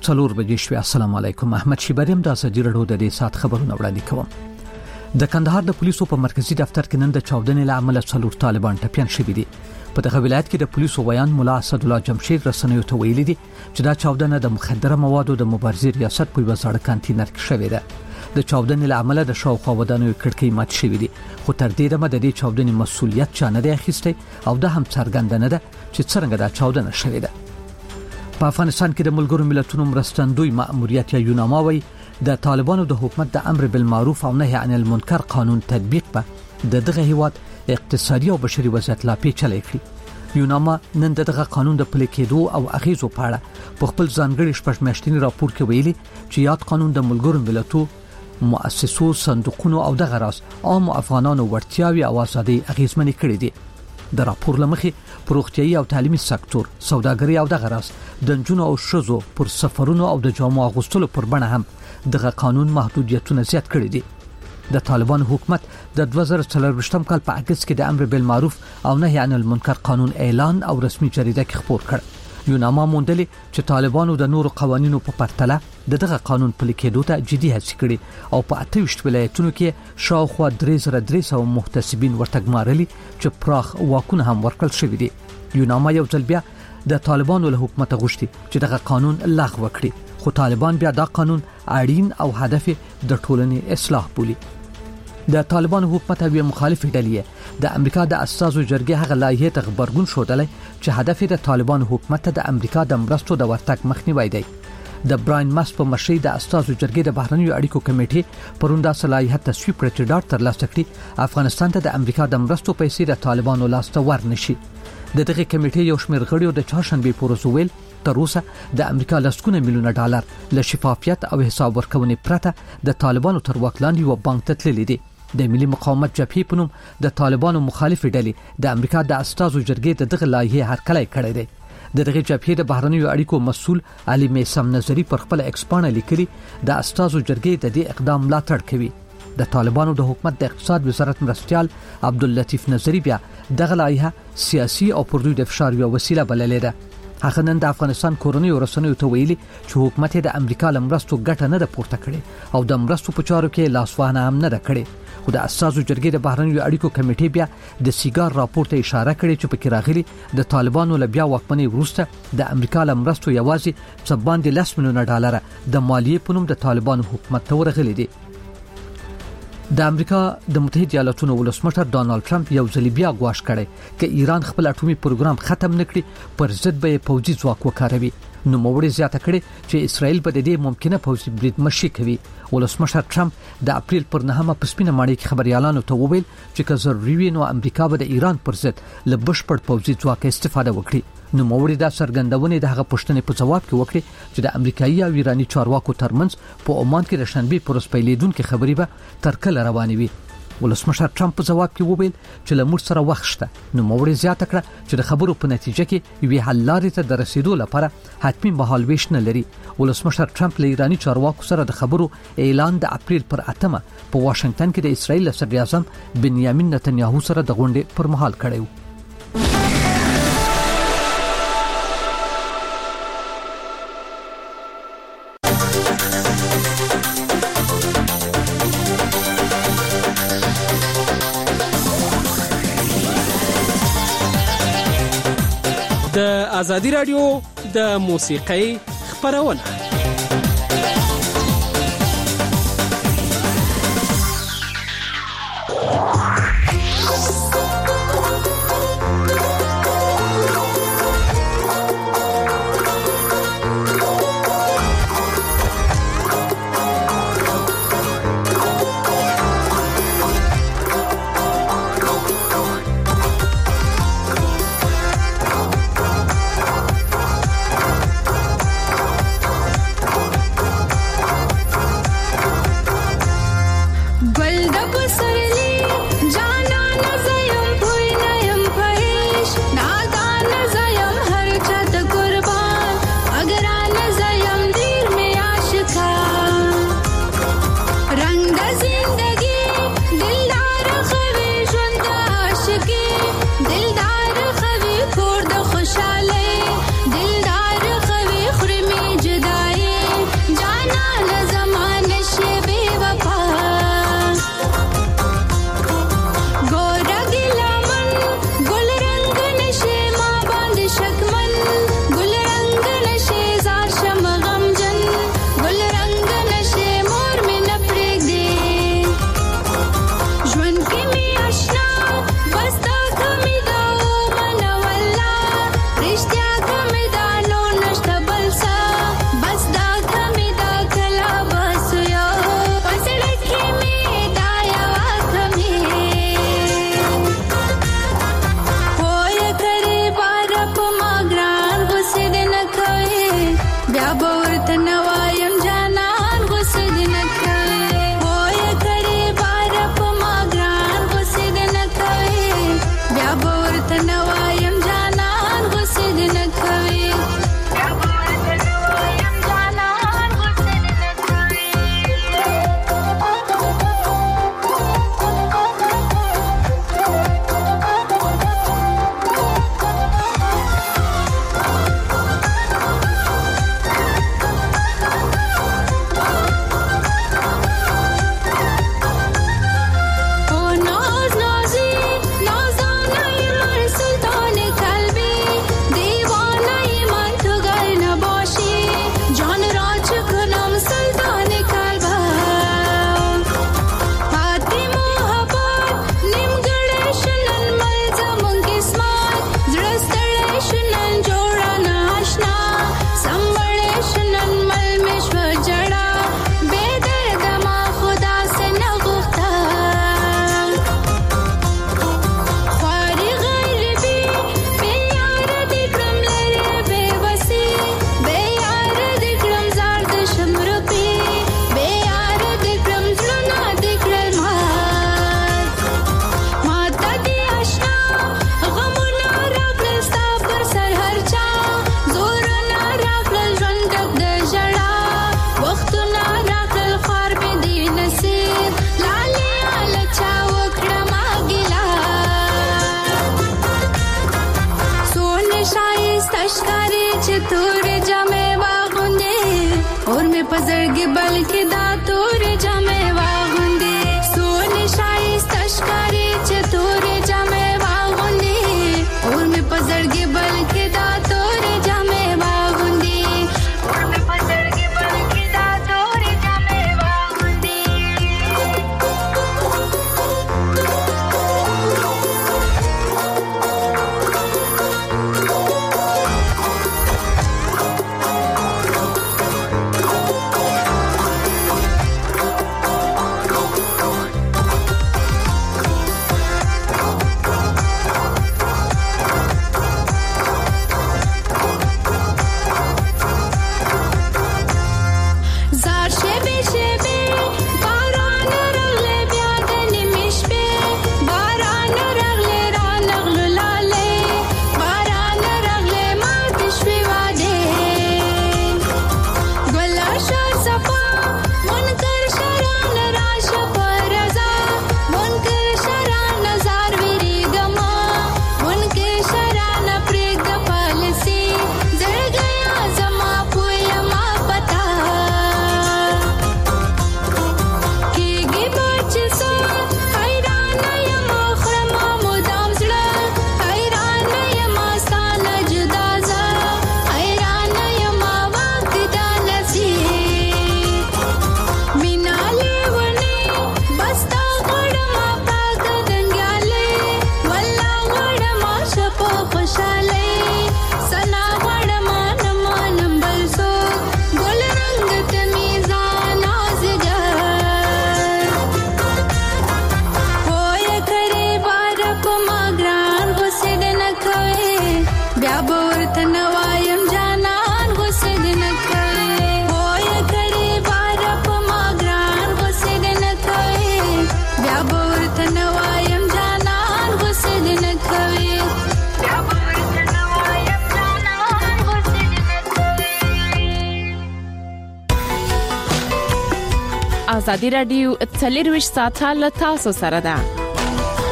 4 بجې شوې. السلام علیکم. احمد شیبریم د ازادي راډیو د دې سات خبرونه وړاندې کوم. د کندهار د پولیسو په مرکزی دفتر کې نن د چاودنې له امله 4 طالبان ټپيان شوي دي. په دغه ولایت کې د پولیسو ویان مولا اسد الله جمشید رسنیو ته ویلي دي چې دا چاودنه د مخدره موادو د مبارزې ریاست په وزارت کانتینر کې شوې ده. د چاودنې له امله د شاوخوا ودانیو کړکۍ مات شوې دي، خو تر دې دمه د دې چاودنې مسؤلیت چا نه دی اخیستی او دا هم څرګنده نه ده چې څنګه دا چاودنه شوې ده. په افغانستان کې د ملګرو ملتونو مرستندوی مأموریت یا یوناما وایي د طالبانو د حکومت د امر بالمعروف او نهي عن المنکر قانون تطبیق په دغه هیواد اقتصادي او بشري وضعیت لا پیچلې کړی. یوناما نن دغه قانون د پلي کېدو او اغیزو په اړه په خپل ځانګړي شپږمیاشتني راپور کې ویلي چې یاد قانون د ملګرو ملتونو مؤسسو صندوقونو او دغه راس عام افغانانو ورتیاوي او ازادي اغیزمنې کړې دي. د راپور لمخې پروختیايي او تعلیمي سکتور، سوداګري او دغه راس د جنونو او شزو پر سفرونو او د جامو اغوستلو پر بڼه هم دغه قانون محدودیتونه زیات کړی دي. د طالبان حکومت د 2024 کال په اگست کې د امر بالمعروف او نهي عن المنکر قانون اعلان او رسمي جریده کې خپور کړ. یوناما موندلې چې طالبانو د نورو قوانینو په پرتله دغه قانون پلي کېدو ته جدي هڅې کړې او په 28 ولایتونو کې شاوخوا 3300 محتسبین ورتګمارلي چې پراخ واکونه هم ورکړل شوی دي. یوناما یو ځل بیا د طالبانو له حکومت غوښتي چې دغه قانون لغوه کړي، خو طالبان بیا دا قانون اړین او هدف د ټولنې اصلاح بولي. د طالبانو حکومت او مخالف ډلې د امریکا د اساسو جرګې هغه لایحه ته خبرګون شودلې چې هدف د طالبانو حکومت ته د امریکا د مرستو د ورتګ مخنیوي دی. د براین ماس په مشرۍ د اساسو جرګې د بهرنیو اړیکو کمیټې پروندا صلاحیت تصویب کړ چې ډاټ تر لاسه کړي افغانستان ته د امریکا د مرستو پیسې د طالبانو لاسته ورنشي. دغه کمیټې یو شمېر غړیو د چهارشنبه پورز ویل تر اوسه د امریکا لسګونه میلیونه ډالر له شفافیت او حساب ورکونې پرته د طالبانو تر واک لاندې و بانک ته تللي دي. د ملي مقاومت جبهې په نوم د طالبانو مخالف ډلې د امریکا د استازو جرګې دغه لایحه هرکلی کړی دی. دغه جبهې د بهرنیو اړیکو مسؤل علي میسم نظری پر خپل ایکسپانه لیکلي د استازو جرګې د دې اقدام ملاتړ کوي. د طالبانو د حکومت د اقتصاد وزارت مرستيال عبداللطیف نظری بیا دغه لایحه سیاسي او پر دوی د فشار یو وسیله بللې ده. هغه نن د افغانستان کورنۍ رسنیو ته ویلي چې حکومت د امریکا لمرستو ګټه نه ده پورته کړې او د مرستو په چارو کې لاسوهنه هم نه ده کړې. خو د اساسو جرګې د بهرنیو اړیکو کمیټې بیا د سیګار راپور ته اشاره کړې چې پکې راغلي د طالبانو له بیا واکمنۍ وروسته د امریکا لمرستو یوازې څه باندې 10 میلیونه ډالر د مالیې په نوم د طالبانو حکومت ته ورغلي دي. د امریکا د متحده ایالاتونو ولسمشر ډانلډ ټرمپ یو ځل بیا غواړي کړي چې ایران خپل اټومي پروګرام ختم نکړي، پر ضد به پوځي ځواک وکاروي. نو موړي زیاته کړي چې اسرائیل په دې ممکنه پوځي برید مشي کوي. ولسمشر ټرمپ د اپریل پر 9 په سپینه ماڼۍ کې خبريالانو ته وویل چې که ضروري وي نو امریکا به د ایران پر ضد له بشپړ پوځي ځواک استفاده وکړي. نو موړي دا څرګندونه د هغه پښتنې په جواب کې وکړي چې د امریکایي او ایرانی چارواکو ترمنځ په عمان کې د شنبه پر ورځ پیلېدونکو خبري به تر کله روانې وي. ولسمشر ټرمپ په جواب کې وویل چې لمر سره وخت شته. نو موړي زیاته کړه چې د خبرو په نتیجه کې وی حل لارې ته د رسیدو لپاره حتمی مهالويش نه لري. ولسمشر ټرمپ له ایرانی چارواکو سره د خبرو اعلان د اپریل پر 8 په واشنگټن کې د اسرائیل صدر اعظم بنیامین نتنیاهو سره د غونډې پر مهال کړی و. د ازادي رادیو د موسیقۍ خبرونه. پزړګي بلکې دا تور جامې واغوندي سون شایست اشکاری چې تور جامې واغوندي اور مې پزړګي بلکې دا تور جامې واغوندي اور مې پزړګي بلکې دا تور جامې واغوندي ازادي رادیو 24 ساعته له تاسو سره ده.